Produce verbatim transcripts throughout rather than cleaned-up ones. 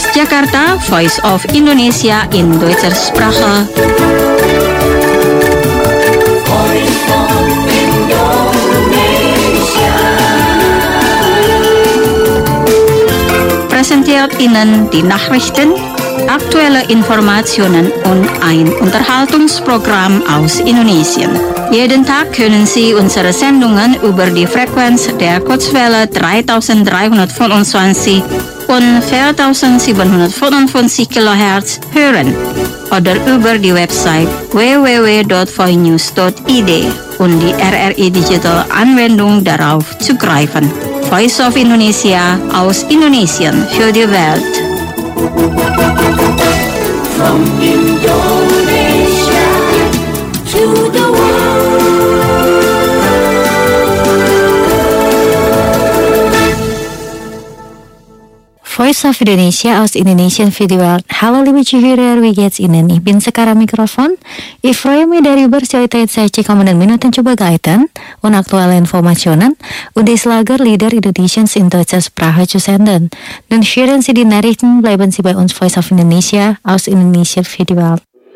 Jakarta, Voice of Indonesia in Deutscher Sprache. Präsentiert Ihnen die Nachrichten, aktuelle Informationen und ein Unterhaltungsprogramm aus Indonesien. Jeden Tag können Sie unsere Sendungen über die Frequenz der Kurzwelle dreitausenddreihundertfünfundzwanzig und viertausendsiebenhundertfünfundfünfzig Kilohertz hören oder über die Website w w w punkt voinews punkt i d und die R R I Digital Anwendung darauf zugreifen. Voice of Indonesia aus Indonesien für die Welt. From Indonesia to the Voice of Indonesia aus Indonesian Video. Halo liebe Cihurer, wie geht's Ihnen? Ich bin sekarang Mikrofon. Ich freue mich darüber, heute saya kommen den Minuten zu begleiten und aktuelle Informationen und die Lager Lieder Indonesians in Deutscher Sprache zu senden. Dann hören Sie die Nachrichten, bleiben Sie bei uns Voice of Indonesia aus Indonesian Video.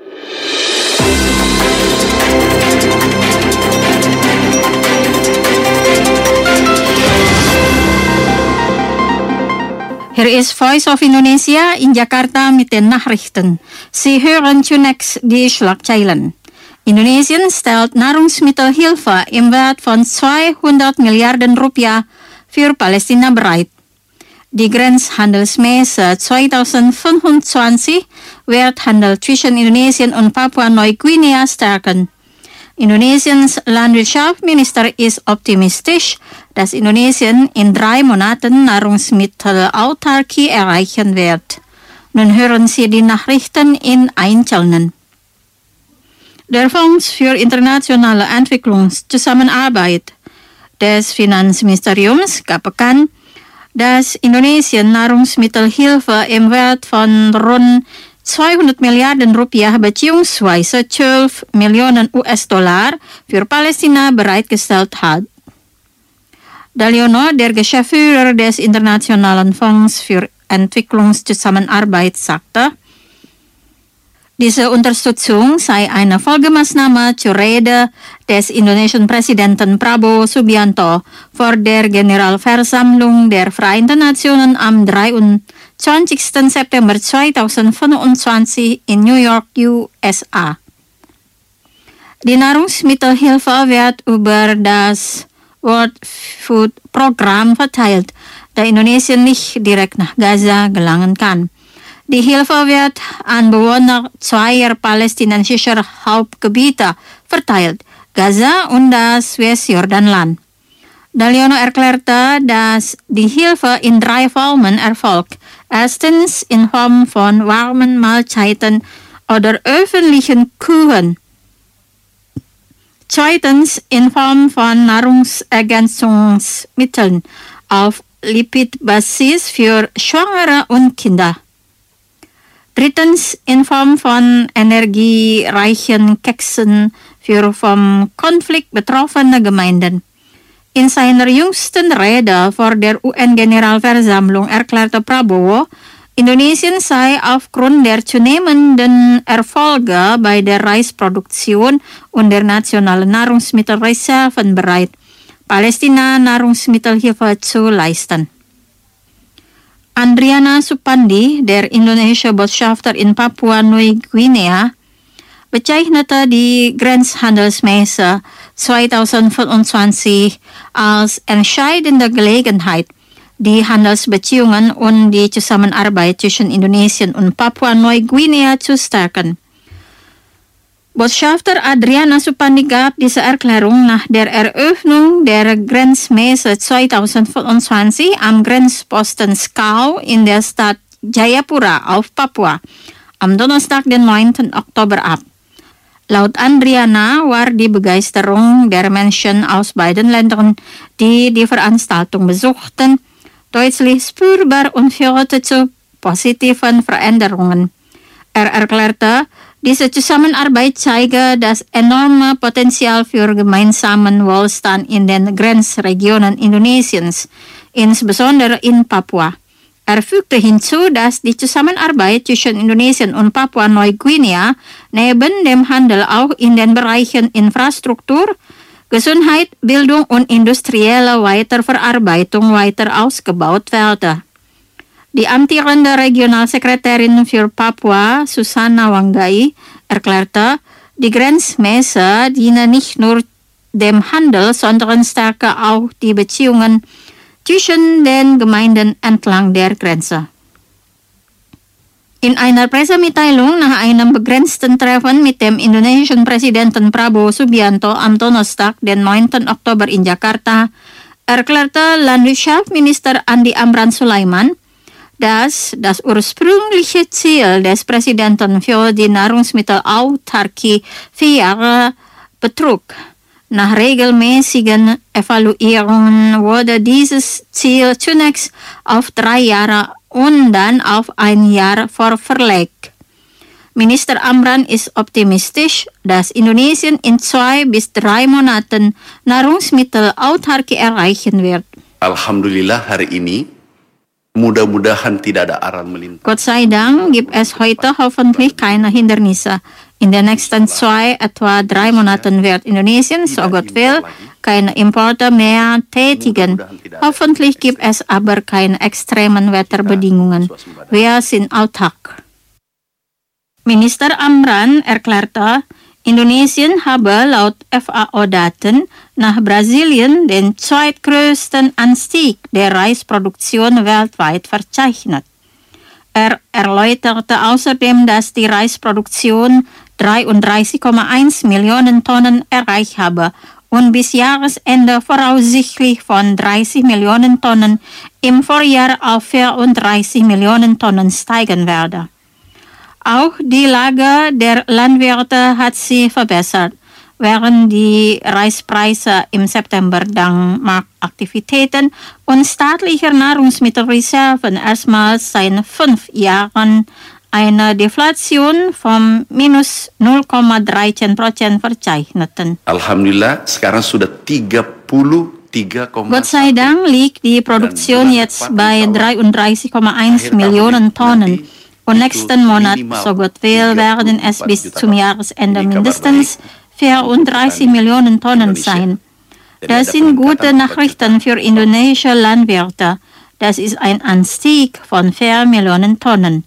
Hier ist Voice of Indonesia in Jakarta mit den Nachrichten. Sie hören zunächst die Schlagzeilen. Indonesien stellt Nahrungsmittelhilfe im Wert von zweihundert Milliarden Rupiah für Palästina bereit. Die Grenzhandelsmesse zweitausendfünfundzwanzig wird Handel zwischen Indonesien und Papua-Neuguinea stärken. Indonesiens Landwirtschaftsminister ist optimistisch, dass Indonesien in drei Monaten Nahrungsmittelautarkie erreichen wird. Nun hören Sie die Nachrichten in Einzelnen. Der Fonds für internationale Entwicklungszusammenarbeit des Finanzministeriums gab bekannt, dass Indonesien Nahrungsmittelhilfe im Wert von rund zweihundert Milliarden Rupiah bzw. zwölf Millionen U S-Dollar für Palästina bereitgestellt hat. Daliono, der Geschäftsführer des Internationalen Fonds für Entwicklungszusammenarbeit, sagte, diese Unterstützung sei eine Folgemaßnahme zur Rede des indonesischen Präsidenten Prabowo Subianto vor der Generalversammlung der Vereinten Nationen am dreiundzwanzigsten September zweitausendfünfundzwanzig in New York, U S A. Die Nahrungsmittelhilfe wird über das World Food Program verteilt, da Indonesien nicht direkt nach Gaza gelangen kann. Die Hilfe wird an Bewohner zweier palästinensischer Hauptgebiete verteilt, Gaza und das Westjordanland. Daliono erklärte, dass die Hilfe in drei Formen erfolgt. Erstens in Form von warmen Mahlzeiten oder öffentlichen Küchen. Zweitens in Form von Nahrungsergänzungsmitteln auf Lipidbasis für Schwangere und Kinder. Drittens in Form von energiereichen Keksen für vom Konflikt betroffene Gemeinden. In seiner jüngsten Rede vor der U N-Generalversammlung erklärte Prabowo, Indonesien sei aufgrund der zunehmenden Erfolge bei der Reisproduktion und der nationalen Nahrungsmittelreserven bereit, Palästina Nahrungsmittelhilfe zu leisten. Andriana Supandi, der indonesische Botschafter in Papua-Neuguinea, bezeichnete die Grenzhandelsmesse zweitausendfünfundzwanzig als entscheidende Gelegenheit, die Handelsbeziehungen und die Zusammenarbeit zwischen Indonesien und Papua-Neuguinea zu stärken. Botschafter Andriana Supandi gab diese Erklärung nach der Eröffnung der Grenzmesse zweitausendfünfundzwanzig am Grenzposten Skau in der Stadt Jayapura auf Papua am Donnerstag, den neunten Oktober ab. Laut Andriana war die Begeisterung der Menschen aus beiden Ländern, die die Veranstaltung besuchten, deutlich spürbar und führte zu positiven Veränderungen. Er erklärte, diese Zusammenarbeit zeige das enorme Potenzial für gemeinsamen Wohlstand in den Grenzregionen Indonesiens, insbesondere in Papua. Er fügte hinzu, dass die Zusammenarbeit zwischen Indonesien und Papua-Neuguinea neben dem Handel auch in den Bereichen Infrastruktur, Gesundheit, Bildung und industrielle Weiterverarbeitung weiter ausgebaut werde. Die amtierende Regionalsekretärin für Papua, Susanna Wanggai, erklärte, die Grenzmäße dienen nicht nur dem Handel, sondern stärken auch die Beziehungen zwischen den Gemeinden entlang der Grenze. In einer Pressemitteilung nach einem begrenzten Treffen mit dem indonesischen Präsidenten Prabowo Subianto am Donnerstag, den neunten Oktober in Jakarta, erklärte Landwirtschaftsminister Andi Amran Sulaiman, dass das ursprüngliche Ziel des Präsidenten für die Nahrungsmittelautarkie vier Jahre betrug. Nach regelmäßigen Evaluierungen wurde dieses Ziel zunächst auf drei Jahre und dann auf ein Jahr verlegt. Minister Amran ist optimistisch, dass Indonesien in zwei bis drei Monaten Nahrungsmittelautarkie erreichen wird. Alhamdulillah hari ini, mudah-mudahan tidak ada aral melintas. Gott sei Dank gibt es heute hoffentlich keine Hindernisse. In den nächsten zwei, etwa drei Monaten wird Indonesien, so Gott will, keine Importe mehr tätigen. Hoffentlich gibt es aber keine extremen Wetterbedingungen. Wir sind autark. Minister Amran erklärte, Indonesien habe laut F A O-Daten nach Brasilien den zweitgrößten Anstieg der Reisproduktion weltweit verzeichnet. Er erläuterte außerdem, dass die Reisproduktion dreiunddreißig Komma eins Millionen Tonnen erreicht habe und bis Jahresende voraussichtlich von dreißig Millionen Tonnen im Vorjahr auf vierunddreißig Millionen Tonnen steigen werde. Auch die Lage der Landwirte hat sich verbessert, während die Reispreise im September dank Marktaktivitäten und staatlicher Nahrungsmittelreserven erstmals seit fünf Jahren eine Deflation von minus null Komma dreizehn Prozent verzeichneten. Alhamdulillah, sekarang sudah tiga puluh tiga Komma satu. Gott sei Dank liegt die Produktion jetzt bei dreiunddreißig Komma eins Millionen Tonnen. Und nächsten Monat, so Gott will, werden es bis zum Jahresende mindestens vierunddreißig Millionen Tonnen sein. Das sind gute Nachrichten für indonesische Landwirte. Das ist ein Anstieg von vier Millionen Tonnen.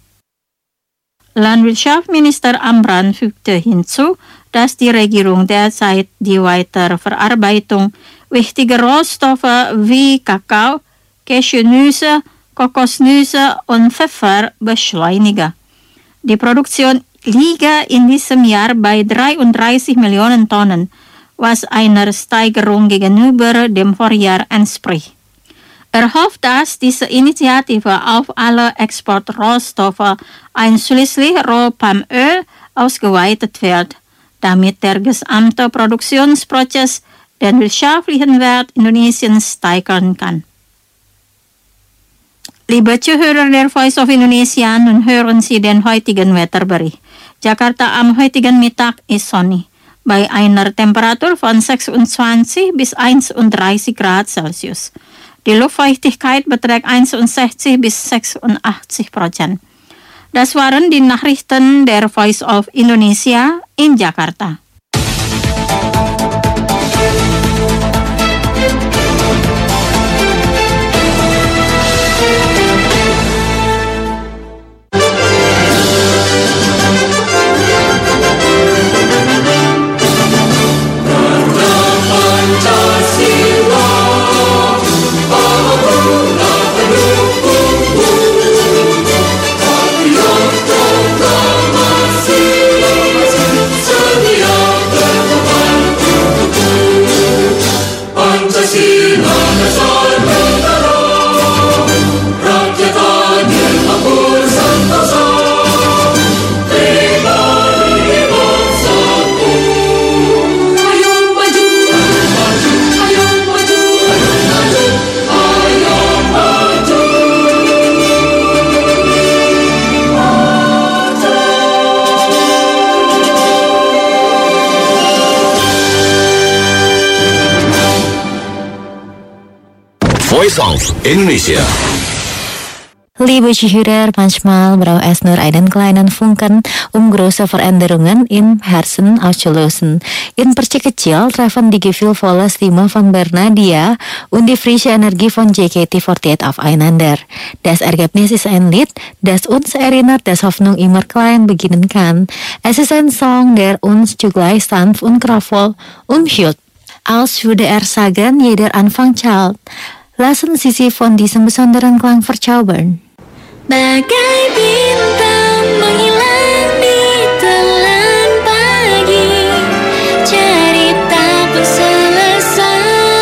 Landwirtschaftsminister Amran fügte hinzu, dass die Regierung derzeit die Weiterverarbeitung wichtiger Rohstoffe wie Kakao, Cashewnüsse, Kokosnüsse und Pfeffer beschleunige. Die Produktion liege in diesem Jahr bei dreiunddreißig Millionen Tonnen, was einer Steigerung gegenüber dem Vorjahr entspricht. Er hofft, dass diese Initiative auf alle Exportrohstoffe, einschließlich Rohpalmöl, ausgeweitet wird, damit der gesamte Produktionsprozess den wirtschaftlichen Wert Indonesiens steigern kann. Liebe Zuhörer der Voice of Indonesia, nun hören Sie den heutigen Wetterbericht. Jakarta am heutigen Mittag ist sonnig, bei einer Temperatur von sechsundzwanzig bis einunddreißig Grad Celsius. Die Luftfeuchtigkeit beträgt einundsechzig bis sechsundachtzig Prozent. Das waren die Nachrichten der Voice of Indonesia in Jakarta. Voice of Indonesia. Liebe Zuhörer, manchmal braucht es nur einen kleinen Funken, um große Veränderungen im Herzen auszulösen. In Perci kecil treffen die gefühlvolle Stimme von Bernadia und die frische Energie von J K T forty-eight aufeinander. Das Ergebnis ist ein Lied, das uns erinnert, dass Hoffnung immer klein beginnen kann. Es ist ein Song, der uns zugleich sanft und kraftvoll umhüllt. Als würde er sagen, jeder Anfang zählt. Lassen Sie sich von diesem besonderen Klang verzaubern. Bagai bintang menghilang di telan pagi, cerita pun selesai.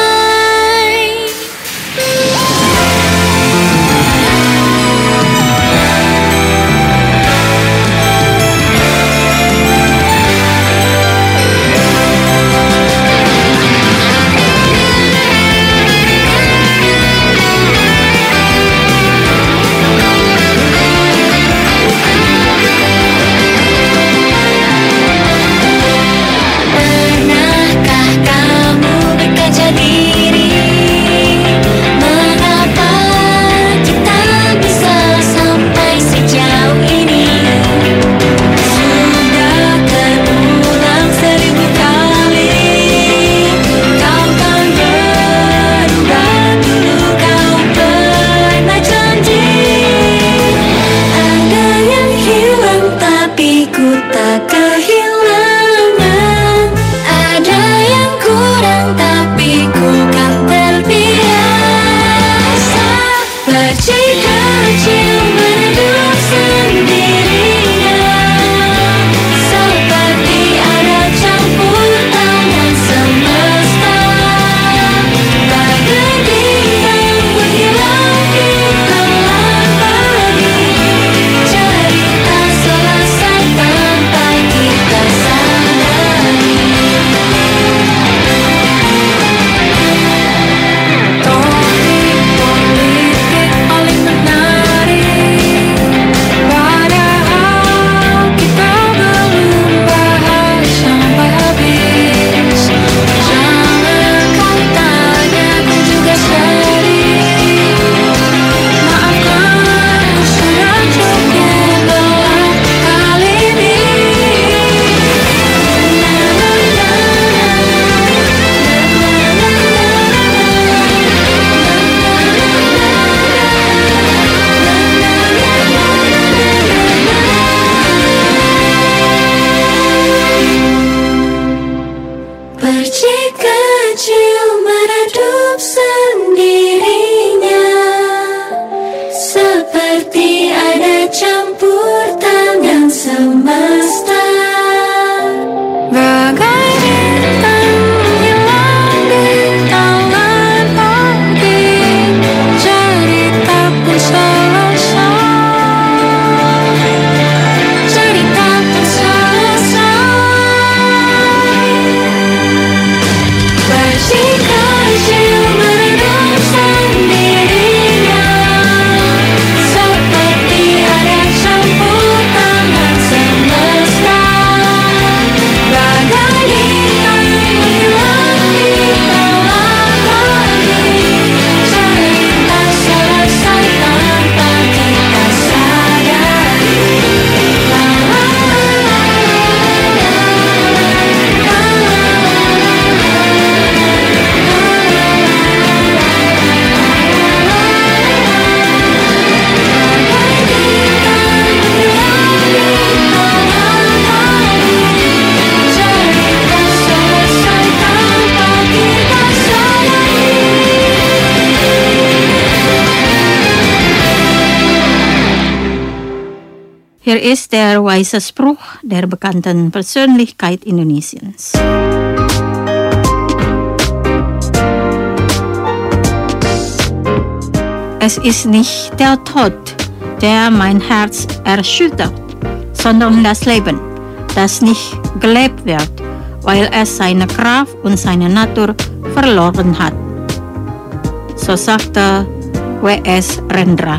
Hier ist der weise Spruch der bekannten Persönlichkeit Indonesiens. Es ist nicht der Tod, der mein Herz erschüttert, sondern das Leben, das nicht gelebt wird, weil es seine Kraft und seine Natur verloren hat. So sagte W S Rendra.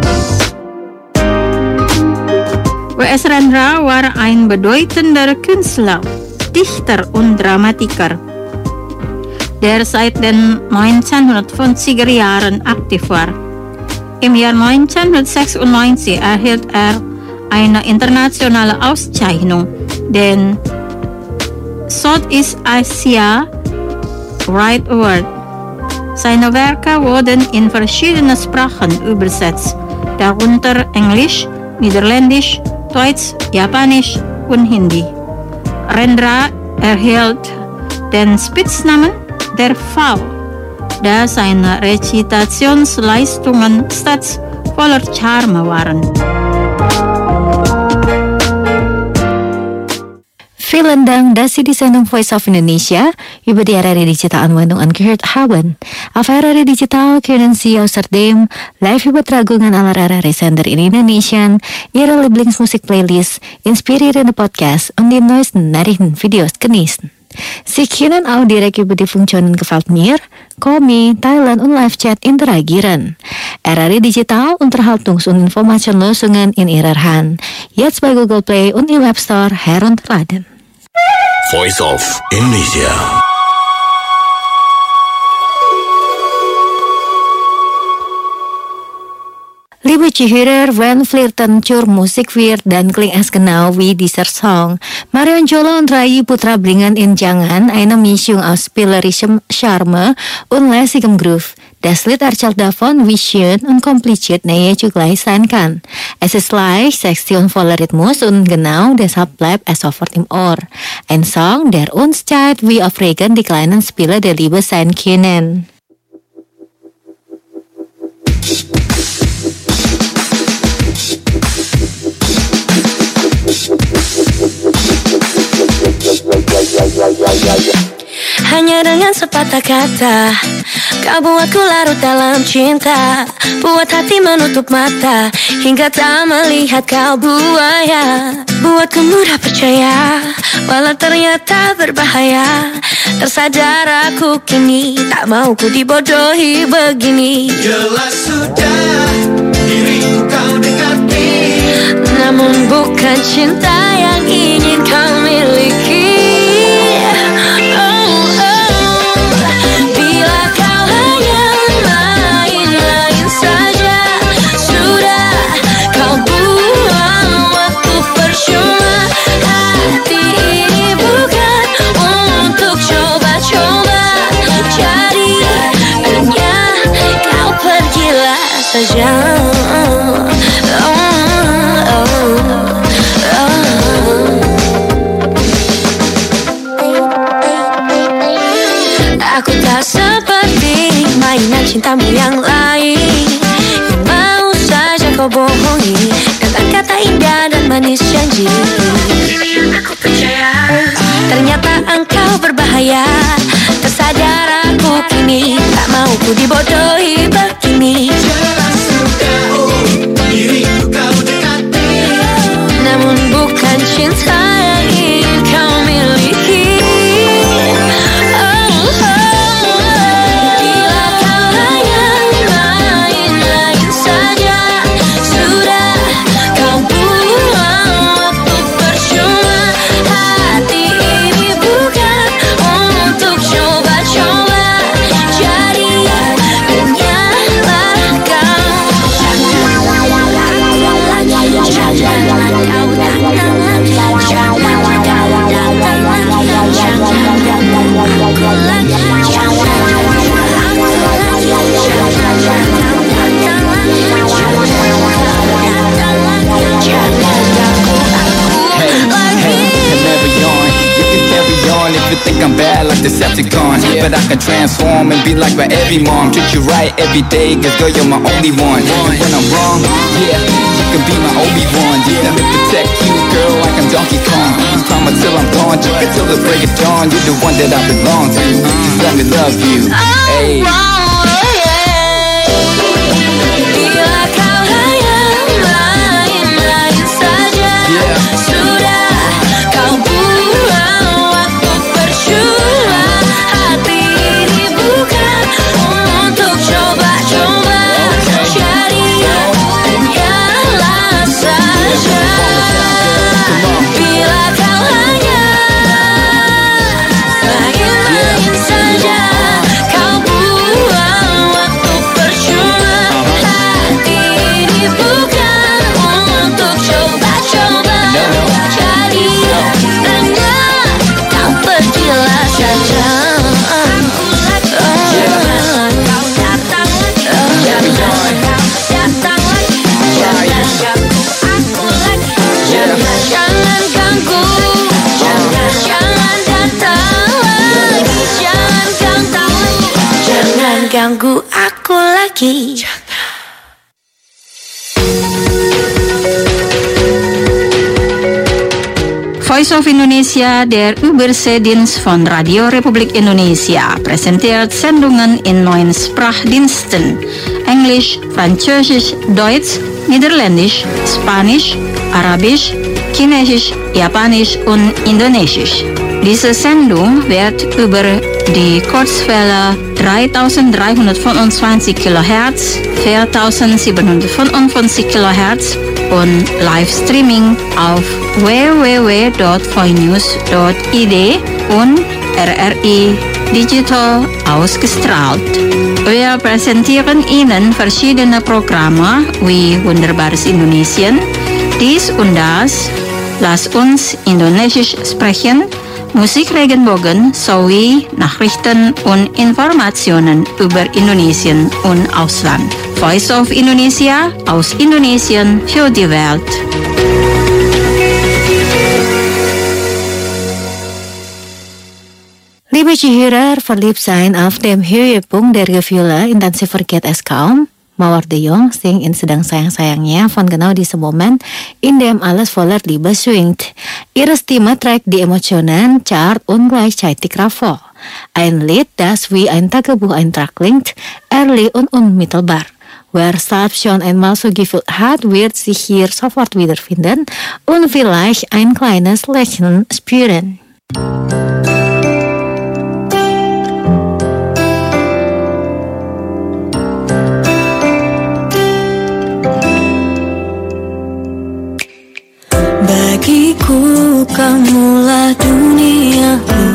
W S Rendra war ein bedeutender Künstler, Dichter und Dramatiker, der seit den neunzehnhundertfünfziger Jahren aktiv war. Im Jahr neunzehnhundertsechsundneunzig erhielt er eine internationale Auszeichnung, den Southeast Asia Right Award. Seine Werke wurden in verschiedene Sprachen übersetzt, darunter Englisch, Niederländisch, Deutsch, Japanisch und Hindi. Rendra erhielt den Spitznamen der V, da seine Rezitationsleistungen stets voller Charme waren. Vielen Dank, dass Sie die Sendung Voice of Indonesia über die R R I Digital Anwendung angehört haben. Auf R R I Digital können Sie außerdem Live-Übertragungen aller R R I-Sender in Indonesien, Ihre Lieblingsmusik-Playlist, inspirierende Podcasts und die neuesten Nachrichten-Videos genießen. Sie können auch direkt über die Funktionen Gefällt mir, Komi, Thailand und Live-Chat interagieren. R R I Digital Unterhaltungs- und Informationslösungen in Ihrer Hand. Jetzt bei Google Play und im App Store herunterladen. Voice of Indonesia. Liebe Zuhörer, wenn Flirten zur Musik wird, dann klingt es genau wie dieser Song. Marion Jola und Rai Putra bringen in Jangan eine Mischung aus spielerischem Charme und lässigem Groove. Das Lied erzählt davon, wie schön und kompliziert Nähe zugleich sein kann. Es ist leicht, sexy und voller Rhythmus und genau deshalb bleibt es sofort im Ohr. Ein Song, der uns zeigt, wie aufregend die kleinen Spiele der Liebe sein können. Hanya dengan sepatah kata kau buatku larut dalam cinta, buat hati menutup mata hingga tak melihat kau buaya. Buatku mudah percaya walau ternyata berbahaya. Tersadar aku kini tak mau ku dibodohi begini. Jelas sudah diriku kau dekati, namun bukan cinta yang ingin kau miliki. Saja. Oh, oh, oh. Aku tak seperti mainan cintamu yang lain, yang mau saja kau bohongi dengan kata indah dan manis janji. Aku percaya ternyata engkau berbahaya. Tersadar aku kini tak mau ku dibodohi begini. jelas sudah oh, diriku kau dekati, namun bukan cinta yang ingin kau miliki. Oh, oh, bila kau hanya main-main saja, sudah kau buang waktu percuma. Hati ini bukan untuk coba-coba, jadi hanyalah kau. If you think I'm bad like Decepticon, yeah. But I can transform and be like my every mom. Treat you right every day, cause girl you're my only one. And when I'm wrong, yeah, you can be my Obi-Wan. Yeah, let me protect you, girl, like I'm Donkey Kong. Climb until I'm gone, drink until the break of dawn. You're the one that I belong to, just let me love you. Hey. Bila kau hanya main-main saja, sudah kau buang waktu percuma. Hati ini bukan untuk coba-coba, jadi hanyalah saja. Bila kau hanya main-main saja, kau buang ganggu aku lagi. Voice of Indonesia, der Überseedienst von Radio Republik Indonesia, präsentiert Sendungen in neun Sprachdiensten: Englisch, Französisch, Deutsch, Niederländisch, Spanisch, Arabisch, Chinesisch, Japanisch und Indonesisch. Diese Sendung wird über die Kurzwelle dreitausenddreihundertfünfundzwanzig Kilohertz, viertausendsiebenhundertfünfundfünfzig Kilohertz und Livestreaming auf w w w punkt voinews punkt i d und R R I Digital ausgestrahlt. Wir präsentieren Ihnen verschiedene Programme wie Wunderbares Indonesien, dies und das, Lass uns Indonesisch sprechen, Musik Regenbogen sowie Nachrichten und Informationen über Indonesien und Ausland. Voice of Indonesia aus Indonesien für die Welt. Liebe Zuhörer, verliebt sein auf dem Höhepunkt der Gefühle intensiver geht es kaum. Mauer de Jong singt in sedang sayang-sayangnya von genau diesem Moment in dem alles voller Liebe schwingt. Ihre Stimme trägt die Emotionen zart und gleichzeitig kraftvoll. Ein Lied, das wie ein Tagebuch Eintrag klingt, ehrlich und unmittelbar. Wer selbst schon einmal so gefühlt hat, wird sich hier sofort wiederfinden und vielleicht ein kleines Lächeln spüren. Bagiku kamulah duniaku,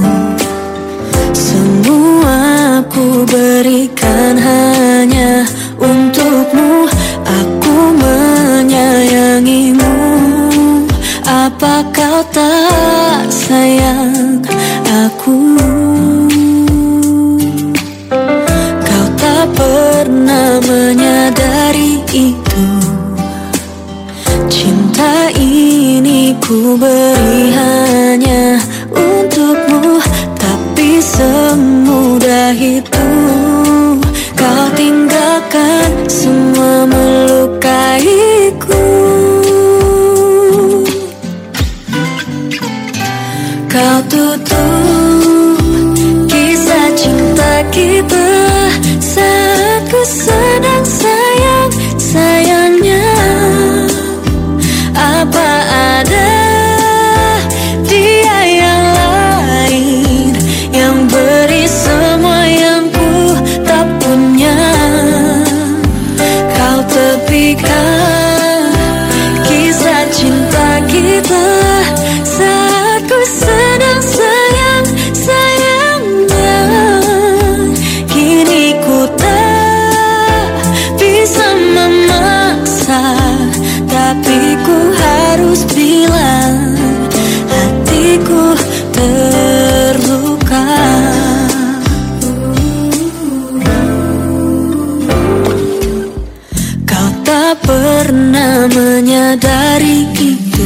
semua ku berikan hanya untukmu. Aku menyayangimu, apa kau tak sayang aku? Kau tak pernah menyadari itu. Cinta ini ku beri hanya untukmu, tapi semudah itu kau tinggalkan semua melukaiku. Kau tutup kisah cinta kita saat ku sedang sayang-sayangnya. Apa ada dia yang lain yang beri semua yang ku tak punya? Kau tepikan kisah cinta kita saat ku sedang sayang-sayangnya. Kini ku tak bisa memaksa, tapi ku harus bilang hatiku terluka. Kau tak pernah menyadari itu.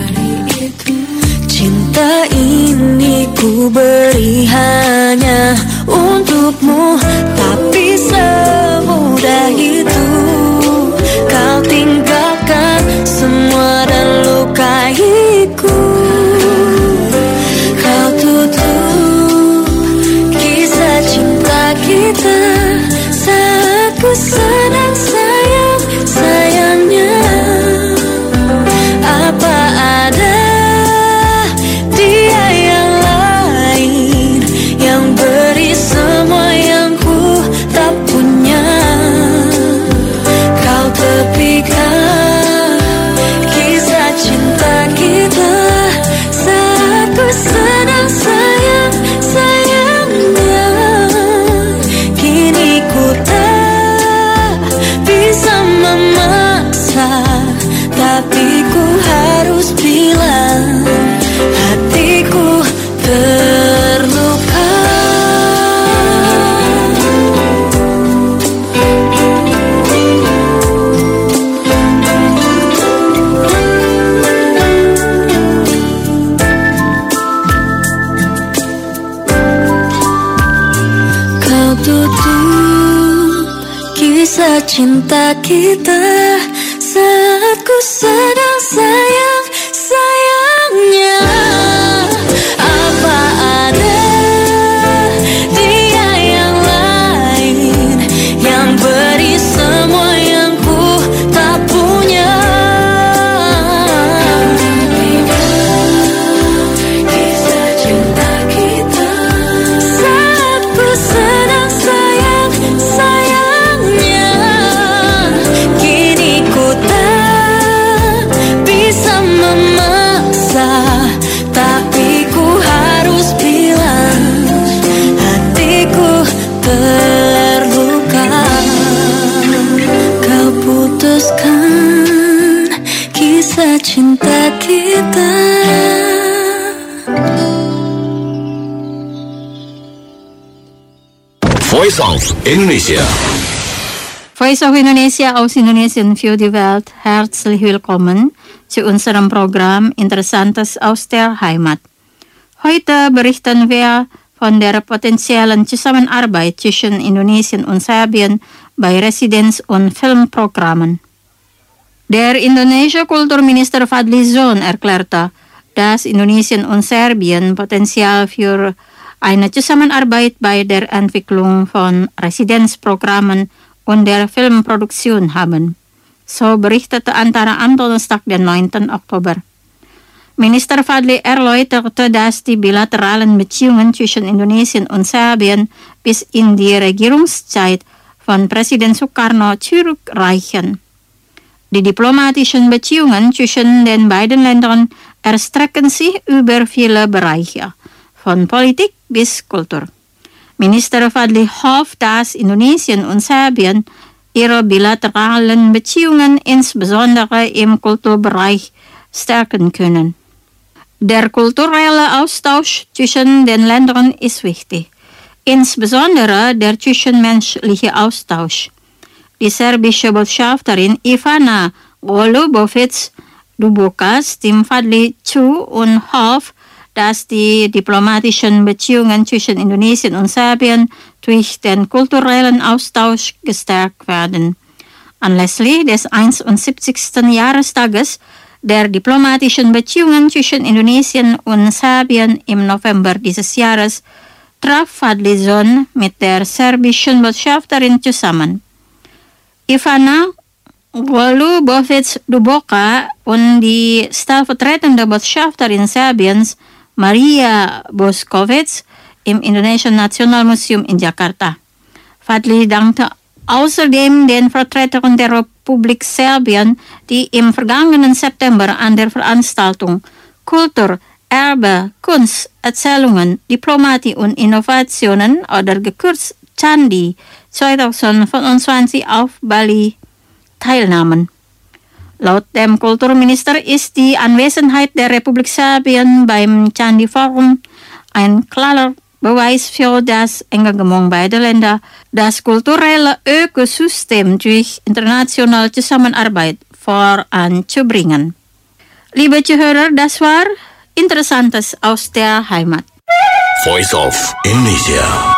Cinta ini ku beri hanya untukmu, tapi semudah itu kau tinggalkan semua dan lukaiku. Kau tutup kisah cinta kita saat ku sedang sayang-sayangnya. Apa ada dia yang lain yang beri semua yang ku tak punya? Kau tepikan kisah cinta kita saat ku sedang sayang-sayangnya. Kini ku tak bisa memaksa, tapi ku harus bilang hatiku terluka. Kau tutup cinta kita saat ku sedang sayang sayangnya. Apa ada dia yang lain yang beri semua yang ku tak punya? Kisah cinta kita saat ku sedang sayang sayangnya. Kini ku tak bisa memaksa, tapi ku harus bilang hatiku terluka. Kau putuskan kisah cinta kita. Voice of Indonesia. Voice of Indonesia aus Indonesien für die Welt. Herzlich willkommen zu unserem Programm Interessantes aus der Heimat. Heute berichten wir von der potenziellen Zusammenarbeit zwischen Indonesien und Serbien bei Residenz- und Filmprogrammen. Der indonesische Kulturminister Fadli Zon erklärte, dass Indonesien und Serbien Potenzial für eine Zusammenarbeit bei der Entwicklung von Residenzprogrammen und der Filmproduktion haben. So berichtete Antara am Donnerstag, den neunten Oktober. Minister Fadli erläuterte, dass die bilateralen Beziehungen zwischen Indonesien und Serbien bis in die Regierungszeit von Präsident Sukarno zurückreichen. Die diplomatischen Beziehungen zwischen den beiden Ländern erstrecken sich über viele Bereiche, von Politik bis Kultur. Minister Fadli hofft, dass Indonesien und Serbien ihre bilateralen Beziehungen insbesondere im Kulturbereich stärken können. Der kulturelle Austausch zwischen den Ländern ist wichtig, insbesondere der zwischenmenschliche Austausch. Die serbische Botschafterin Ivana Golubovic-Duboka stimmt Fadli zu und hofft, dass die diplomatischen Beziehungen zwischen Indonesien und Serbien durch den kulturellen Austausch gestärkt werden. Anlässlich des einundsiebzigsten Jahrestages der diplomatischen Beziehungen zwischen Indonesien und Serbien im November dieses Jahres traf Fadli Zon mit der serbischen Botschafterin zusammen. Ivana Golubovic-Duboka und die stellvertretende Botschafterin Serbiens Maria Boskovic im Indonesischen Nationalmuseum in Jakarta. Fadli dankte außerdem den Vertretern der Republik Serbien, die im vergangenen September an der Veranstaltung Kultur, Erbe, Kunst, Erzählungen, Diplomatie und Innovationen oder gekürzt Candi zweitausendfünfundzwanzig auf Bali teilnahmen. Laut dem Kulturminister ist die Anwesenheit der Republik Serbien beim Candi-Forum ein klarer Beweis für das Engagement beider Länder, das kulturelle Ökosystem durch internationale Zusammenarbeit voranzubringen. Liebe Zuhörer, das war Interessantes aus der Heimat. Voice of Indonesia.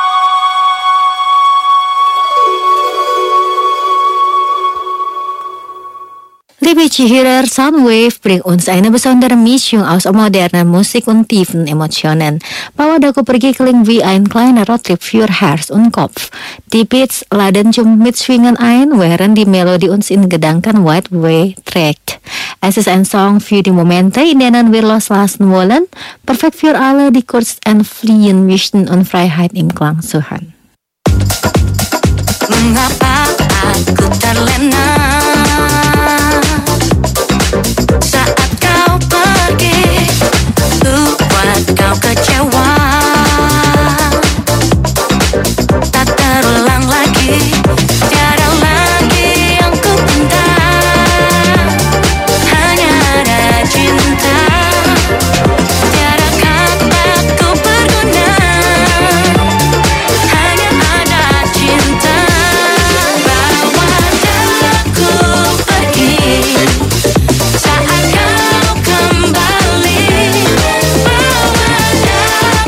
Liebe Zuhörer, Soundwave bringt uns eine besondere Mischung aus moderner Musik und tiefen Emotionen. Bawa daku pergi keliling wie ein kleiner Roadtrip für Herz und Kopf. Die Beats laden zum Mitschwingen ein, während die Melodie uns in Gedanken weit way trägt. Es ist ein Song für die Momente, in denen wir loslassen wollen, perfekt für alle, die kurz entfliehen möchten und Freiheit im Klang suchen. Mengapa aku terlena saat kau pergi, buat kau kecewa. Tak terulang lagi, tiada lagi yang ku pinta. Hanya ada cinta, tiada kataku berguna. Hanya ada cinta. Bawa daku pergi saat kau kembali. Bawa daku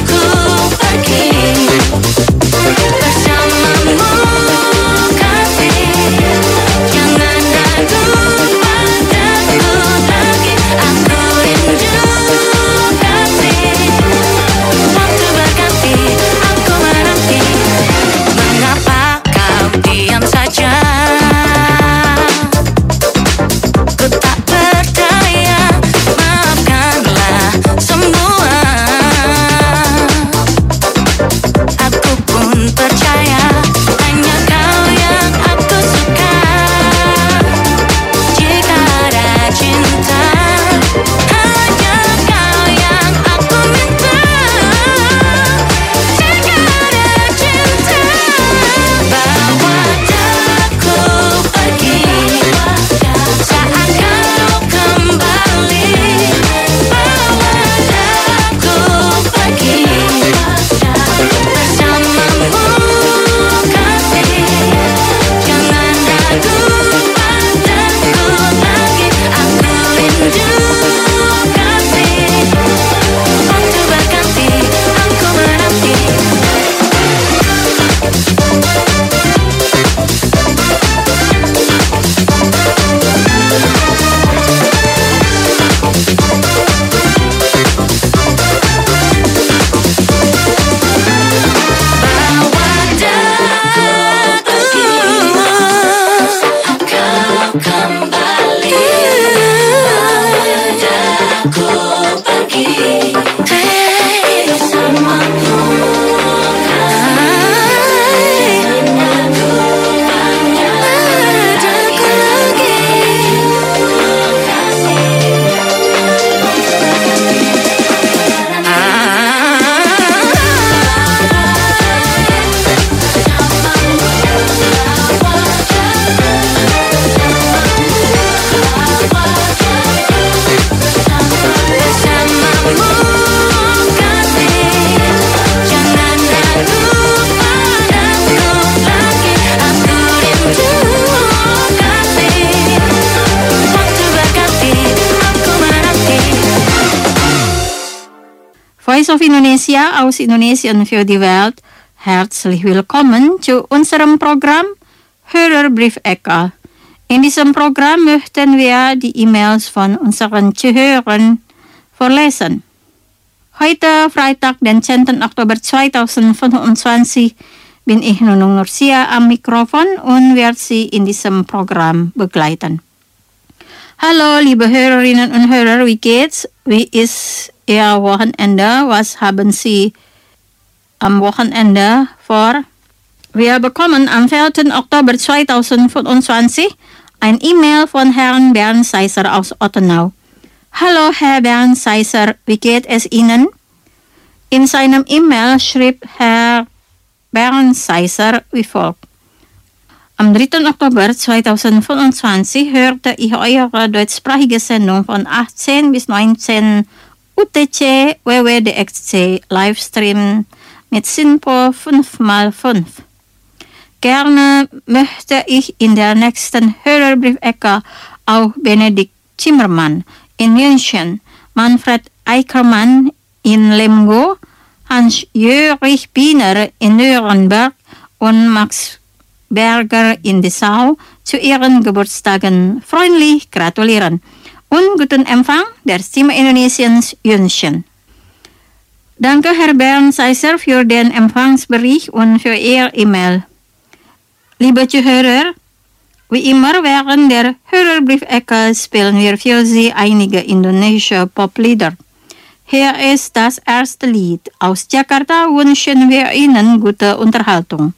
Voice of Indonesia aus Indonesien für die Welt. Herzlich willkommen zu unserem Programm Hörerbrief-Ecke. In diesem Programm möchten wir die E-Mails von unseren Zuhörern vorlesen. Heute Freitag, den zehnten Oktober zweitausendfünfundzwanzig, bin ich Nunung Nursia am Mikrofon und werde Sie in diesem Programm begleiten. Hallo liebe Hörerinnen und Hörer, wie geht's? Wie ist Ihr Wochenende? Was haben Sie am Wochenende vor? Wir bekommen am vierten Oktober zweitausendfünfundzwanzig ein E-Mail von Herrn Bernd Seisser aus Ottenau. Hallo Herr Bernd Seisser, wie geht es Ihnen? In seinem E-Mail schrieb Herr Bernd Seisser wie folgt. Am dritten Oktober zweitausendfünfundzwanzig hörte ich eure deutschsprachige Sendung von achtzehn bis neunzehn U T C W W D X C Livestream mit SINPO fünf mal fünf. Gerne möchte ich in der nächsten Hörerbrief-Ecke auch Benedikt Zimmermann in München, Manfred Eickermann in Lemgo, Hans-Jörich Biener in Nürnberg und Max Berger in Dessau zu ihren Geburtstagen freundlich gratulieren und guten Empfang der Stimme Indonesiens wünschen. Danke Herr Bernd Seisser für den Empfangsbericht und für Ihr E-Mail. Liebe Zuhörer, wie immer während der Hörerbrief-Ecke spielen wir für Sie einige indonesische Poplieder. Hier ist das erste Lied. Aus Jakarta wünschen wir Ihnen gute Unterhaltung.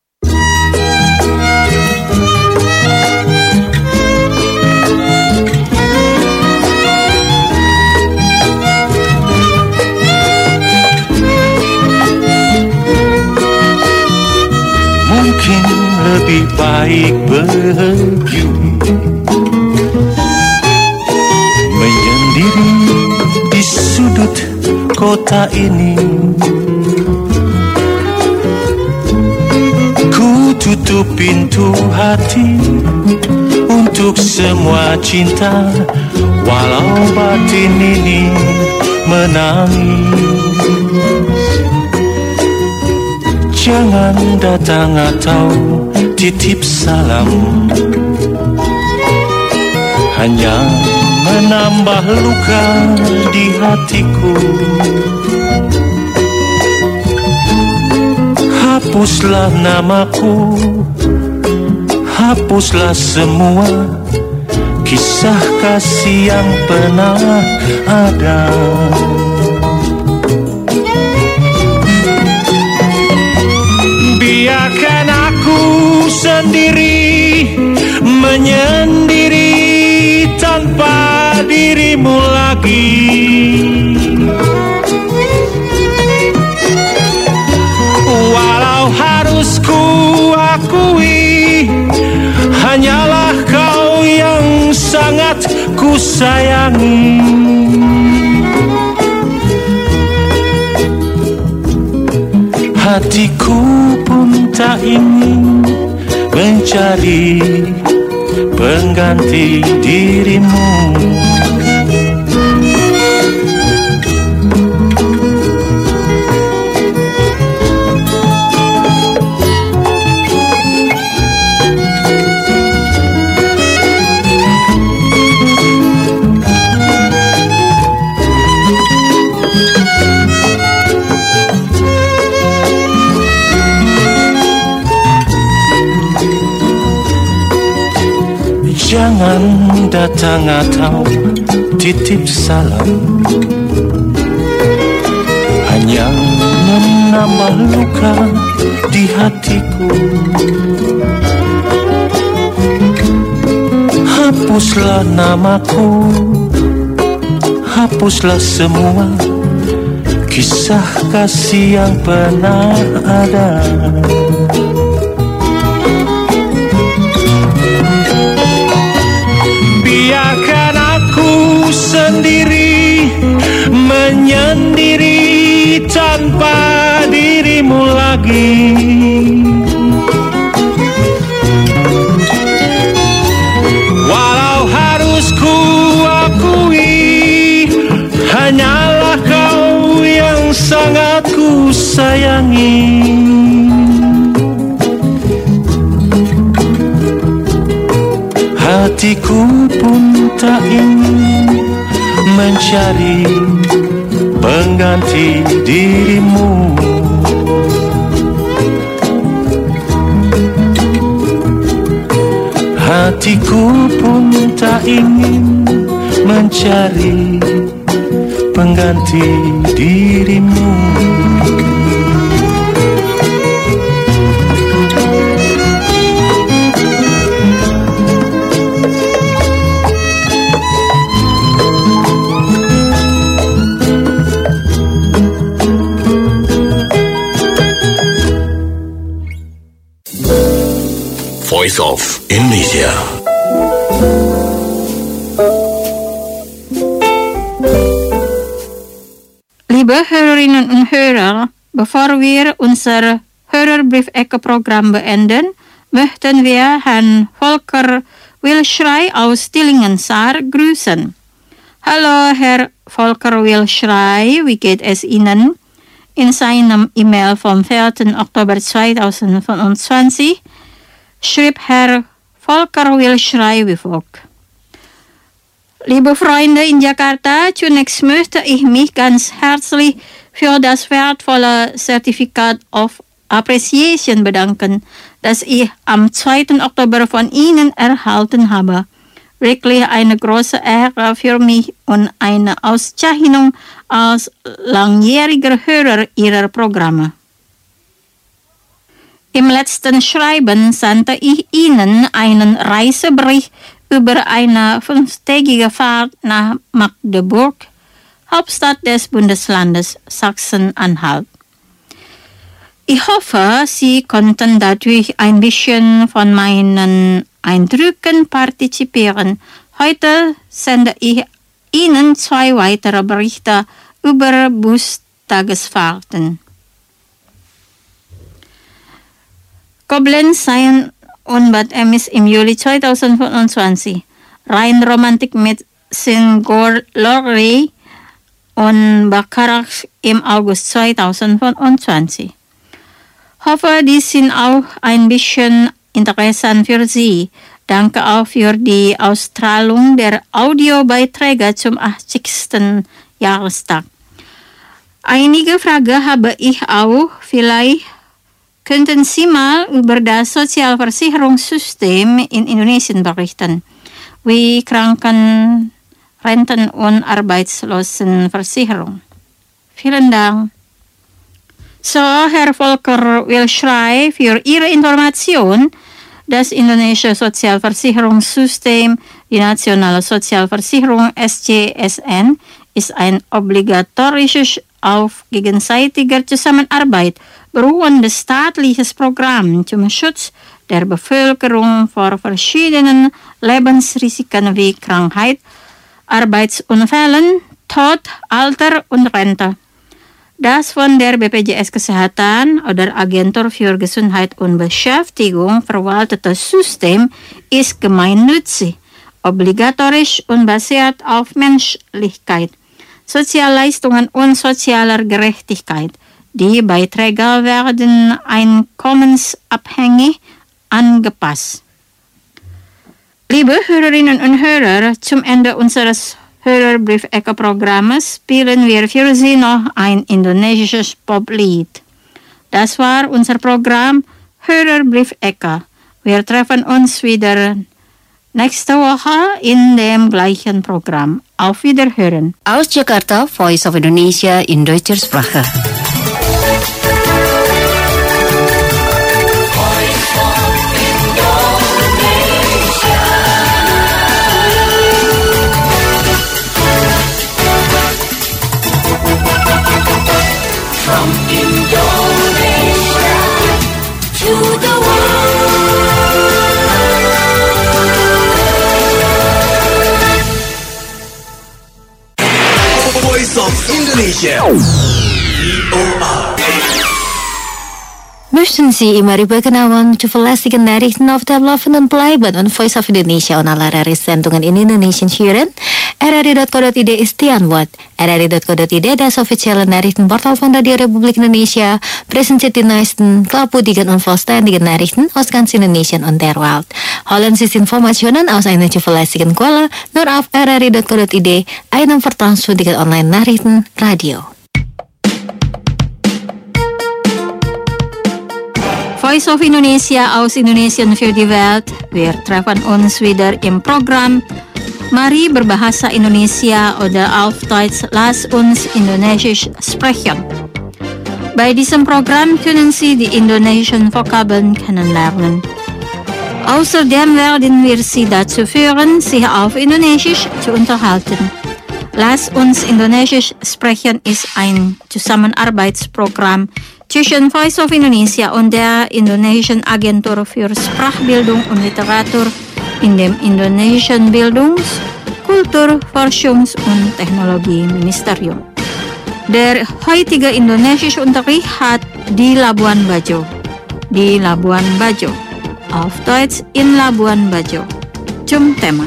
Mungkin lebih baik begini, menyendiri di sudut kota ini. Ku tutup pintu hati untuk semua cinta, walau batin ini menangis. Jangan datang atau titip salam, hanya menambah luka di hatiku. Hapuslah namaku, hapuslah semua kisah kasih yang pernah ada. Biarkan aku sendiri menyendiri tanpa dirimu lagi. Walau harus ku akui, hanyalah kau yang sangat ku sayangi. Hatiku pun tak ingin mencari pengganti dirimu. Jangan datang atau titip salam, hanya menambah luka di hatiku. Hapuslah namaku, hapuslah semua kisah kasih yang pernah ada. Biarkan aku sendiri menyendiri tanpa dirimu lagi. Walau harus ku akui, hanyalah kau yang sayangi. Hatiku pun tak ingin mencari pengganti dirimu. Hatiku pun tak ingin mencari pengganti dirimu. Voice of Indonesia. Liebe Hörerinnen und Hörer, bevor wir unser Hörerbrief-Ecke-Programm beenden, möchten wir Herrn Volker Wilschrei aus Dillingensaar grüßen. Hallo Herr Volker Wilschrei, wie geht es Ihnen? In seinem E-Mail vom vierten Oktober zweitausendfünfundzwanzig schrieb Herr Volker Wilschrei wie folgt. Liebe Freunde in Jakarta, zunächst möchte ich mich ganz herzlich für das wertvolle Zertifikat of Appreciation bedanken, das ich am zweiten Oktober von Ihnen erhalten habe. Wirklich eine große Ehre für mich und eine Auszeichnung als langjähriger Hörer Ihrer Programme. Im letzten Schreiben sandte ich Ihnen einen Reisebericht über eine fünftägige Fahrt nach Magdeburg, Hauptstadt des Bundeslandes Sachsen-Anhalt. Ich hoffe, Sie konnten dadurch ein bisschen von meinen Eindrücken partizipieren. Heute sende ich Ihnen zwei weitere Berichte über Bustagesfahrten. Koblenz, Sion und Bad Ems im Juli zweitausendfünfundzwanzig. Rheinromantik mit Singor-Lorry und Bacharach im August zweitausendfünfundzwanzig. Hoffe, dies sind auch ein bisschen interessant für Sie. Danke auch für die Ausstrahlung der Audiobeiträge zum achtzigsten Jahrestag. Einige Fragen habe ich auch. Vielleicht könnten Sie mal über das Sozialversicherungssystem in Indonesien berichten, wie Kranken-, Renten- und Arbeitslosenversicherung. Vielen Dank. So, Herr Volker Wilschrei, für Ihre Information, das indonesische Sozialversicherungssystem, die nationale Sozialversicherung S C S N, ist ein obligatorisches auf gegenseitiger Zusammenarbeit beruhendes staatliches Programm zum Schutz der Bevölkerung vor verschiedenen Lebensrisiken wie Krankheit, Arbeitsunfällen, Tod, Alter und Rente. Das von der B P J S Kesehatan oder Agentur für Gesundheit und Beschäftigung verwaltete System ist gemeinnützig, obligatorisch und basiert auf Menschlichkeit, Sozialleistungen und sozialer Gerechtigkeit. Die Beiträge werden einkommensabhängig angepasst. Liebe Hörerinnen und Hörer, zum Ende unseres Hörerbrief-Ecke-Programmes spielen wir für Sie noch ein indonesisches Poplied. Das war unser Programm Hörerbrief-Ecke. Wir treffen uns wieder nächste Woche in dem gleichen Programm. Auf Wiederhören. Aus Jakarta, Voice of Indonesia in deutscher Sprache. From Indonesia to the world. Voice of Indonesia. V O R. begrüßen Sie immer über Genauen zuverlässigen Nachrichten auf der laufenden Bleiben und Voice of Indonesia und alle Sendungen in Indonesian hören. R R I dot co dot I D ist die Antwort. R R I dot co dot I D, das offizielle Nachrichtenportal von Radio Republik Indonesia, präsentiert die neuesten, glaubwürdigen und vollständigen Nachrichten aus ganz Indonesien und der Welt. Holen Sie Informationen aus einer zuverlässigen Quelle nur auf R R I dot co dot I D, einem vertrauenswürdigen Online-Nachrichten Radio. Voice of Indonesia aus Indonesien für die Welt. Wir treffen uns wieder im Programm Mari berbahasa Indonesia oder auf Deutsch Lass uns Indonesisch sprechen. Bei diesem Programm können Sie die indonesischen Vokabeln kennenlernen. Außerdem werden wir Sie dazu führen, sich auf Indonesisch zu unterhalten. Lass uns Indonesisch sprechen ist ein Zusammenarbeitsprogramm zwischen Voice of Indonesia und der Indonesischen Agentur für Sprachbildung und Literatur in dem Indonesischen Bildungs-, Kultur-, Forschungs- und Technologieministerium. Der heutige indonesische Unterricht hat di Labuan Bajo. Di Labuan Bajo. Auf Deutsch in Labuan Bajo. Zum Thema.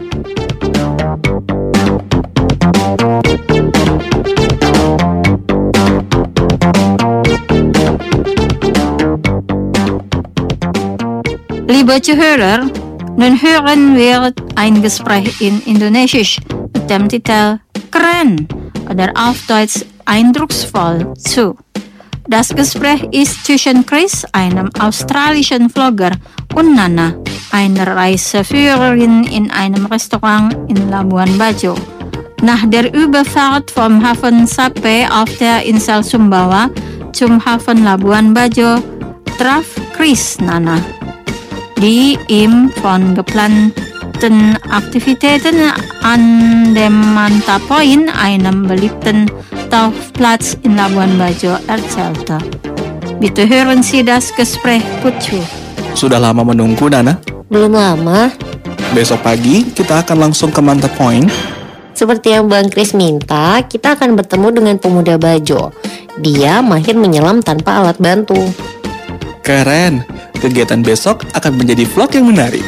Liebe Zuhörer, nun hören wir ein Gespräch in Indonesisch mit dem Titel Keren oder auf Deutsch eindrucksvoll zu. Das Gespräch ist zwischen Chris, einem australischen Vlogger, und Nana, einer Reiseführerin in einem Restaurant in Labuan Bajo. Nach der Überfahrt vom Hafen Sape auf der Insel Sumbawa zum Hafen Labuan Bajo traf Chris Nana, die ihm von geplanten Aktivitäten an dem Manta Point, einem beliebten Tauchplatz in Labuan Bajo, erzählte. Bitte hören Sie das Gespräch Pucu. Sudah lama menunggu, Nana? Belum lama. Besok pagi kita akan langsung ke Manta Point. Seperti yang Bang Chris minta, kita akan bertemu dengan pemuda Bajo. Dia mahir menyelam tanpa alat bantu. Keren. Kegiatan besok akan menjadi vlog yang menarik.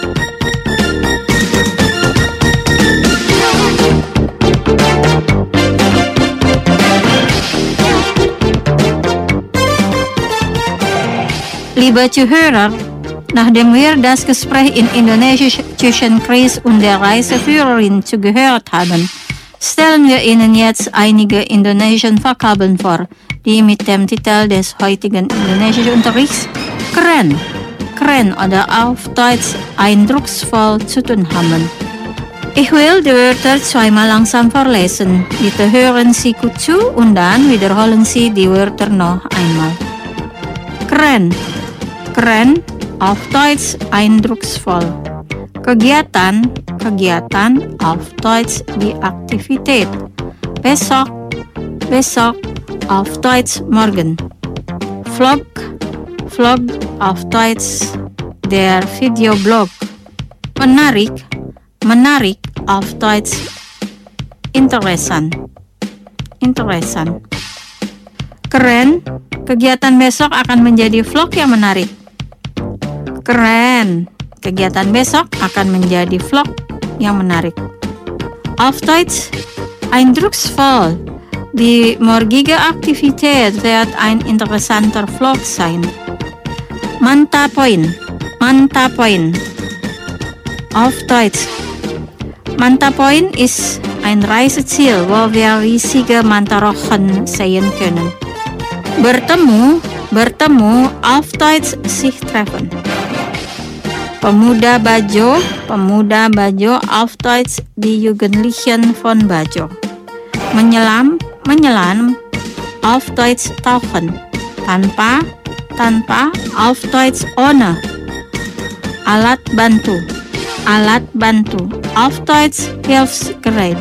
Liebe Zuhörer, nachdem wir das Gespräch in Indonesisch zwischen Chris und der Reiseführerin zugehört haben, stellen wir Ihnen jetzt einige indonesische Vokabeln vor, die mit dem Titel des heutigen indonesischen Unterrichts Keren, keren oder auf Deutsch eindrucksvoll zu tun haben. Ich will die Wörter zweimal langsam vorlesen. Bitte hören Sie gut zu und dann wiederholen Sie die Wörter noch einmal. Keren, keren, auf Deutsch eindrucksvoll. Kegiatan, kegiatan, auf Deutsch die Aktivität. Besok, besok, auf Deutsch morgen. Vlog, Vlog, auf Deutsch der Videoblog. Menarik, menarik, auf Deutsch interessan, interessan. Keren, kegiatan besok akan menjadi vlog yang menarik. Keren, kegiatan besok akan menjadi vlog yang menarik. Auf Deutsch eindrucksvoll, die morgige Aktivität wird ein interessanter Vlog sein. Manta Point, Manta Point. Auf Deutsch. Manta Point ist ein Reiseziel, wo wir riesige Mantarochen sehen können. Bertemu, bertemu, auf Deutsch sich treffen. Pemuda Bajo, pemuda Bajo, auf Deutsch die Jugendlichen von Bajo. Menyelam, menyelam, auf Deutsch tauchen. Tanpa, tanpa, auf Deutsch ohne. Alat bantu, alat bantu, auf Deutsch Hilfsgerät.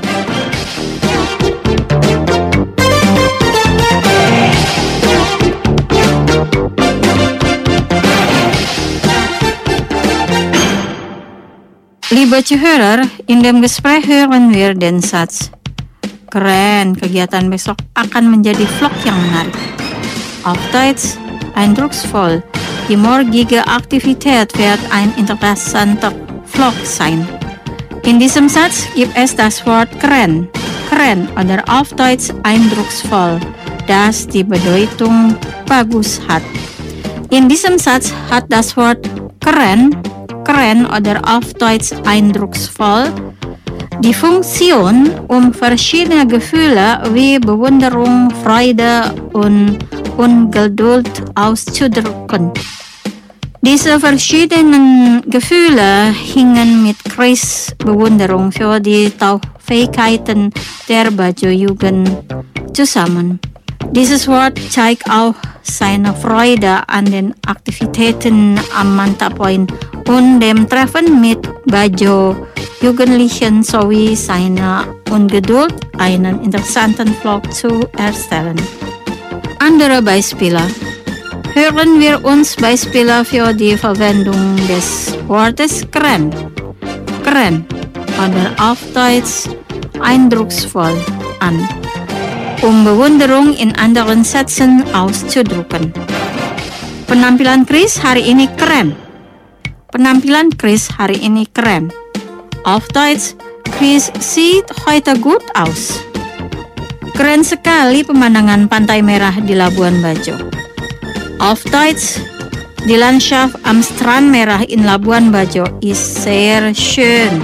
Liebe Zuhörer, in dem Gespräch hören wir den Satz Keren, kegiatan besok akan menjadi vlog yang menarik. Auf Deutsch, eindrucksvoll. Die morgige Aktivität wird ein interessanter Vlog sein. In diesem Satz gibt es das Wort keren. Keren oder auf Deutsch eindrucksvoll, das die Bedeutung bagus hat. In diesem Satz hat das Wort keren, keren oder auf Deutsch eindrucksvoll die Funktion, um verschiedene Gefühle wie Bewunderung, Freude und Ungeduld auszudrücken. Diese verschiedenen Gefühle hingen mit Chris' Bewunderung für die Tauchfähigkeiten der Bajo-Jugend zusammen. Dieses Wort zeigt auch seine Freude an den Aktivitäten am Manta Point und dem Treffen mit Bajo-Jugendlichen sowie seine Ungeduld, einen interessanten Vlog zu erstellen. Andere Beispiele. Hören wir uns Beispiele für die Verwendung des Wortes keren, keren oder auf Deutsch eindrucksvoll an, um Bewunderung in anderen Sätzen auszudrücken. Penampilan Chris hari ini keren. Penampilan Chris hari ini keren. Auf Deutsch, Chris sieht heute gut aus. Keren sekali pemandangan pantai merah di Labuan Bajo. Auf Deutsch, die Landschaft am Strand Merah in Labuan Bajo ist sehr schön.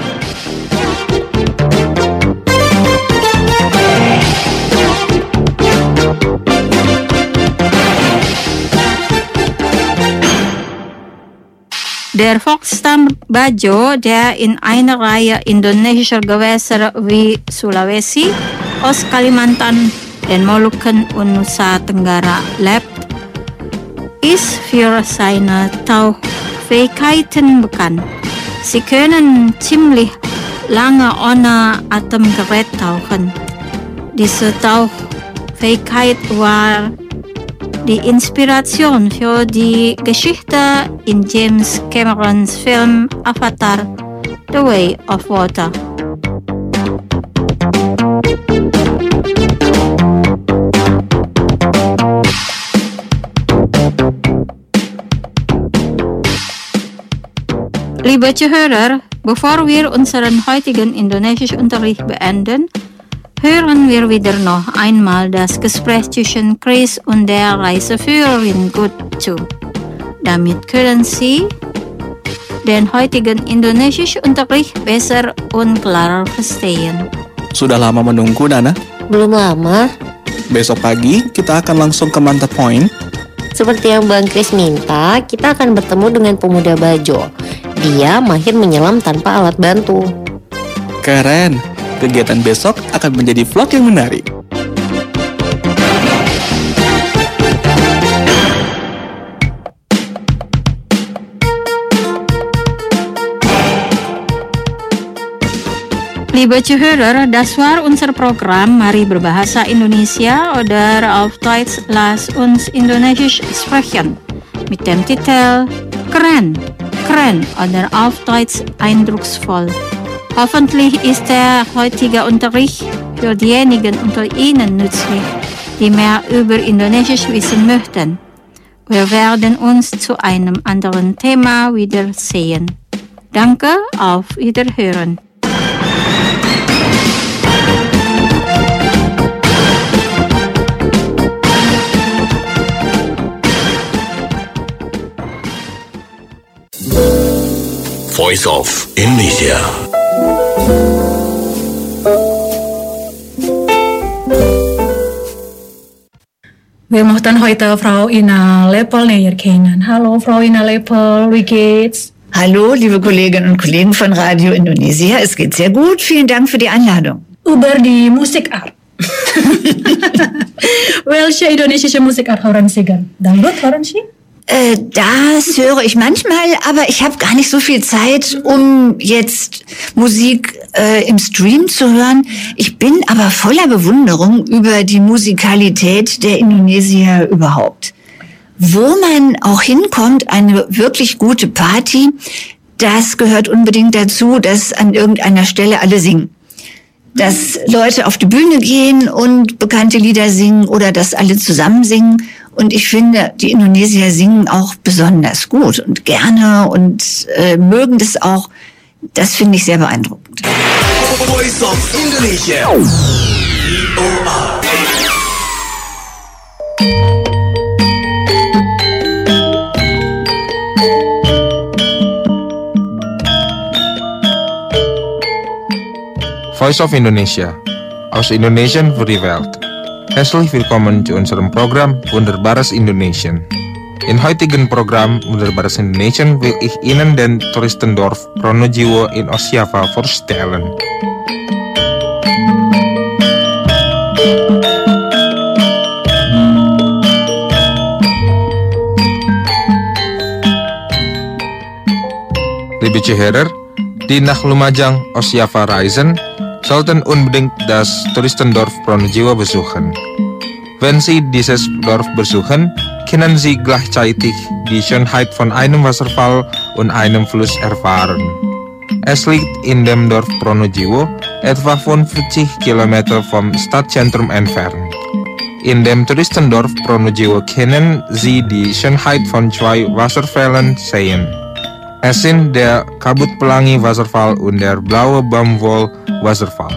Der Volksstamm Bajo, der in einer Reihe indonesischer Gewässer wie Sulawesi, Ostkalimantan, den Molukken und Nusa Tenggara lebt, ist für seine Tauchfähigkeiten bekannt. Sie können ziemlich lange ohne Atemgerät tauchen. Diese Tauchfähigkeit war die Inspiration für die Geschichte in James Camerons Film Avatar: The Way of Water. Liebe Zuhörer, bevor wir unseren heutigen Indonesischunterricht beenden, hören wir wieder noch einmal das Gespräch zwischen Chris und der Reiseführerin gut zu. Damit können Sie den heutigen Indonesischunterricht besser und klarer verstehen. Sudah lama menunggu, Nana? Belum lama. Besok pagi kita akan langsung ke Manta Point. Seperti yang Bang Chris minta, kita akan bertemu dengan pemuda Bajo. Dia mahir menyelam tanpa alat bantu. Keren. Kegiatan besok akan menjadi vlog yang menarik. Liebe Zuhörer, das war unser Programm Mari Berbahasa Indonesia oder auf Deutsch Lass uns Indonesisch sprechen mit dem Titel Keren, Keren oder auf Deutsch eindrucksvoll. Hoffentlich ist der heutige Unterricht für diejenigen unter Ihnen nützlich, die mehr über Indonesisch wissen möchten. Wir werden uns zu einem anderen Thema wiedersehen. Danke, auf Wiederhören. Voice of Indonesia. Wir möchten heute Frau Ina Lepel näher kennen. Hallo Frau Ina Lepel, wie geht's? Hallo, liebe Kolleginnen und Kollegen von Radio Indonesia. Es geht sehr gut. Vielen Dank für die Einladung. Über die Musikart. Welche indonesische Musikart hören Sie gern? Dangdut hören Sie? Äh, das höre ich manchmal, aber ich habe gar nicht so viel Zeit, um jetzt Musik äh, im Stream zu hören. Ich bin aber voller Bewunderung über die Musikalität der Indonesier überhaupt. Wo man auch hinkommt, eine wirklich gute Party, das gehört unbedingt dazu, dass an irgendeiner Stelle alle singen. Dass Leute auf die Bühne gehen und bekannte Lieder singen oder dass alle zusammen singen. Und ich finde, die Indonesier singen auch besonders gut und gerne und äh, mögen das auch. Das finde ich sehr beeindruckend. Voice of Indonesia. V O R. Voice of Indonesia, aus Indonesian voor de wereld. Herzlich willkommen zu unserem Programm Wunderbares Indonesien. In heutigen Programm Wunderbares Indonesien will ich Ihnen den Touristendorf Pronojiwo in Ostjava vorstellen. Liebe Zuhörer, die nach Lumajang, Ostjava reisen, sollten unbedingt das Touristendorf Pronojiwo besuchen. Wenn Sie dieses Dorf besuchen, können Sie gleichzeitig die Schönheit von einem Wasserfall und einem Fluss erfahren. Es liegt in dem Dorf Pronojiwo etwa fünfzig Kilometer vom Stadtzentrum entfernt. In dem Touristendorf Pronojiwo können Sie die Schönheit von zwei Wasserfällen sehen. Es sind der Kabut Pelangi Wasserfall und der Blaue Baumwoll Wasserfall.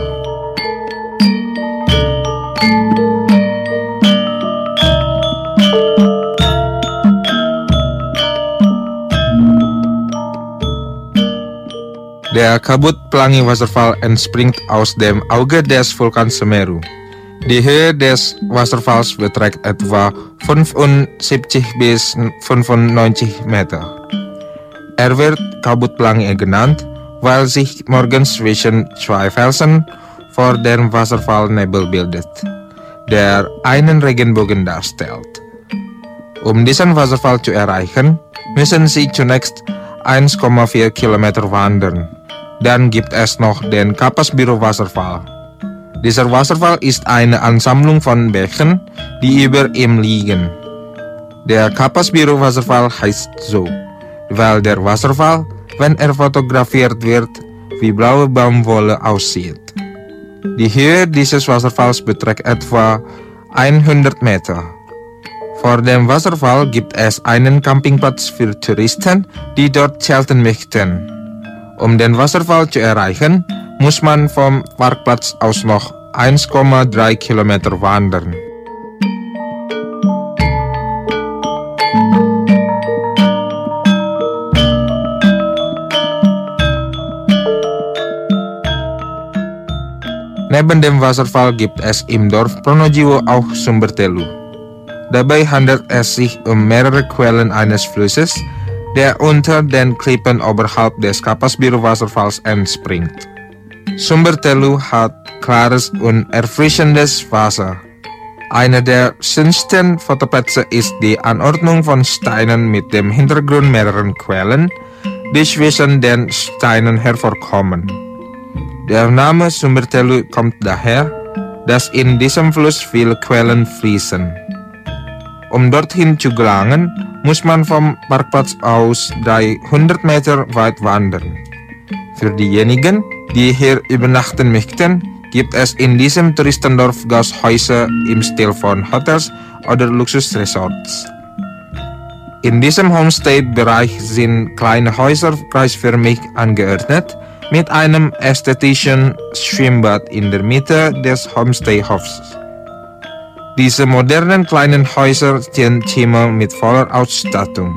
Der Kabut Pelangi Wasserfall entspringt aus dem Auge des Vulkans Semeru. Die Höhe des Wasserfalls beträgt etwa fünfundsiebzig bis fünfundneunzig Meter. Er wird Kabut Pelangi genannt, weil sich morgens zwischen zwei Felsen vor dem Wasserfall Nebel bildet, der einen Regenbogen darstellt. Um diesen Wasserfall zu erreichen, müssen Sie zunächst eins Komma vier Kilometer wandern. Dann gibt es noch den Kapas Biru Wasserfall. Dieser Wasserfall ist eine Ansammlung von Bächen, die über ihm liegen. Der Kapas Biru Wasserfall heißt so, weil der Wasserfall, wenn er fotografiert wird, wie blaue Baumwolle aussieht. Die Höhe dieses Wasserfalls beträgt etwa hundert Meter. Vor dem Wasserfall gibt es einen Campingplatz für Touristen, die dort zelten möchten. Um den Wasserfall zu erreichen, muss man vom Parkplatz aus noch eins Komma drei Kilometer wandern. Neben dem Wasserfall gibt es im Dorf Pronojiwo auch Sumbertelu. Dabei handelt es sich um mehrere Quellen eines Flusses, der unter den Klippen oberhalb des Kapas Biru Wasserfalls entspringt. Sumbertelu hat klares und erfrischendes Wasser. Eine der schönsten Fotoplätze ist die Anordnung von Steinen mit dem Hintergrund mehrerer Quellen, die zwischen den Steinen hervorkommen. Der Name Sumbertelu kommt daher, dass in diesem Fluss viele Quellen fließen. Um dorthin zu gelangen, muss man vom Parkplatz aus dreihundert Meter weit wandern. Für diejenigen, die hier übernachten möchten, gibt es in diesem Touristendorf Gasthäuser im Stil von Hotels oder Luxusresorts. In diesem Homestay-Bereich sind kleine Häuser kreisförmig angeordnet, mit einem ästhetischen Schwimmbad in der Mitte des Homestay-Hofs. Diese modernen kleinen Häuser sind Zimmer mit voller Ausstattung.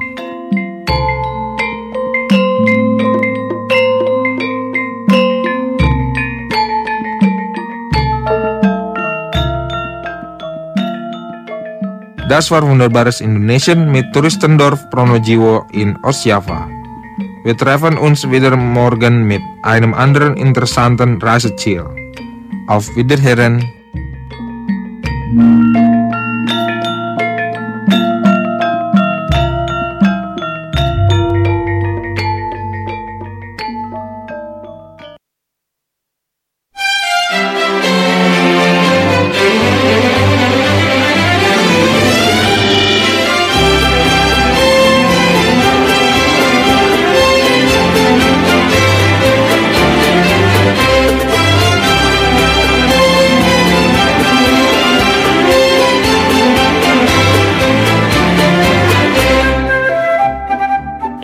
Das war Wunderbares Indonesien mit Touristendorf Pronojiwo in Ostjava. Wir treffen uns wieder morgen mit einem anderen interessanten Reiseziel. Auf Wiederhören!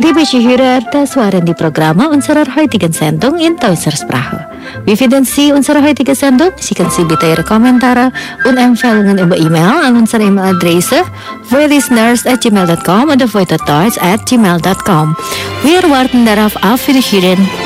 Liebe Zuhörer, das waren die Programme unserer heutigen Sendung in deutscher Sprache. Wie finden Sie unsere heutige Sendung? Schicken Sie bitte Ihre Kommentare und Empfehlungen über E-Mail an unsere E-Mail-Adresse voilisteners at gmail dot com oder voitotoys at gmail dot com. Wir warten darauf auf Wiederhören.